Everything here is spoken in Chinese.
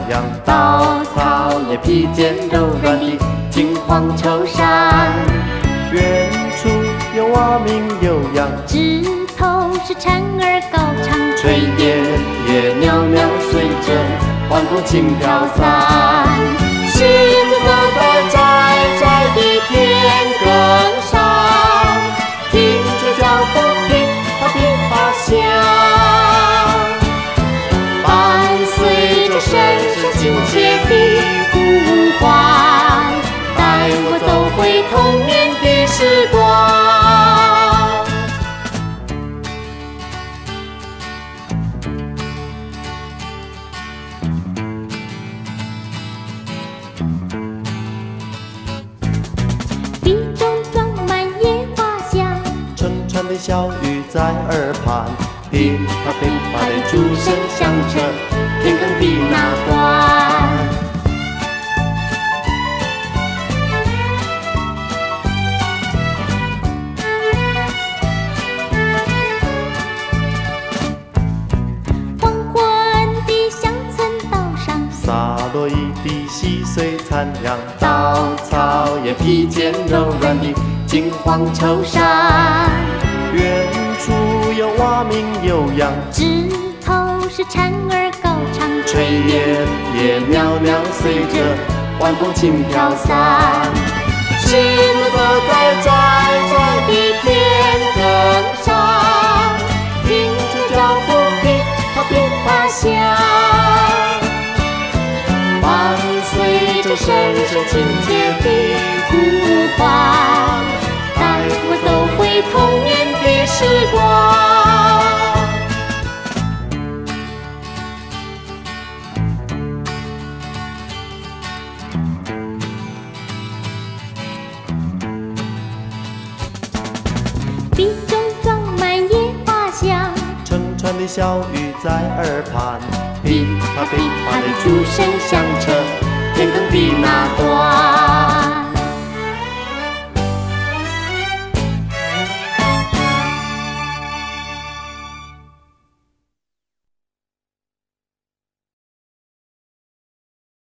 阳，稻草也披肩柔软的金黄绸衫。远处有蛙鸣悠扬， 枝头是蝉儿高唱， 炊烟也袅袅随着晚风轻飘散。狮子坐在窄窄的田埂上，听着脚步噼啪噼啪响，伴随着深深亲切的呼唤，带我走回童年的时光。 地中装满野花香， 成串的小雨在耳畔，噼啪噼啪的竹声响彻天空的那端。 黄昏的乡村道上， 洒落一地细碎残阳，稻草也披肩柔软的金黄绸衫。远处有蛙鸣悠扬， 枝头是蝉儿高唱， 炊烟也袅袅随着晚风轻飘散。狮子坐在窄窄的田埂上，听着脚步噼啪噼啪响，伴随着深深亲切的呼唤，带我走回童年的时光。 地中装满野花香， 成串的小雨在耳畔，噼啪噼啪的竹声响彻